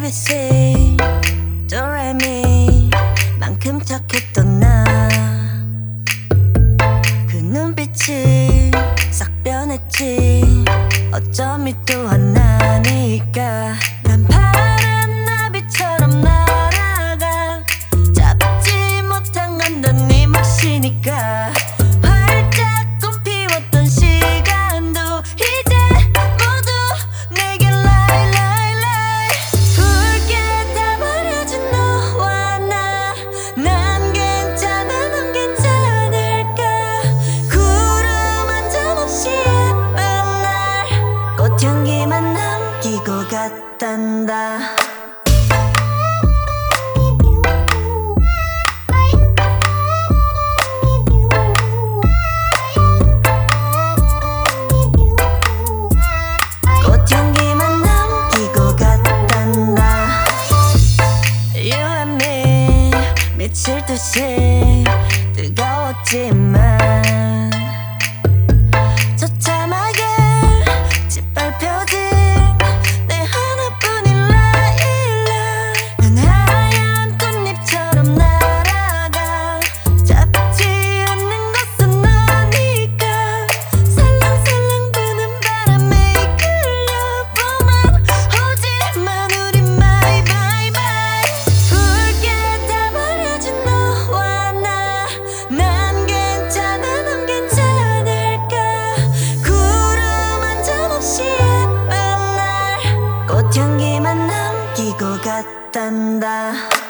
ABC 도레미 만큼 착했던 나 그 눈빛이 싹 변했지 어쩜 이 또한 나니까 난 파란 나비처럼 날아가 잡지 못한 건 넌 네 몫이니까 활짝 꽃 피웠던 시간도 이제 모두 내게 lie lie lie 붉게 다 버려진 너와 나 난 괜찮아 넌 괜찮을까 구름 한 점 없이 예쁜 날 꽃향기만 남기고 갔단다 꽃향기만 남기고 갔단다 You and me 미칠 듯이 뜨거웠지만 처참하게 짓밟혀진 내 하나뿐인 라일락 난 하얀 꽃잎처럼 날아가 잡지 않는 것은 너니까 살랑살랑 부는 바람에 이끌려보만 오지만 우리 my bye bye 붉게 다 버려진 너와 나 난 괜찮아 넌 괜찮을까 구름 한 점 없이 예쁜 날 꽃향기만 남기고 갔단다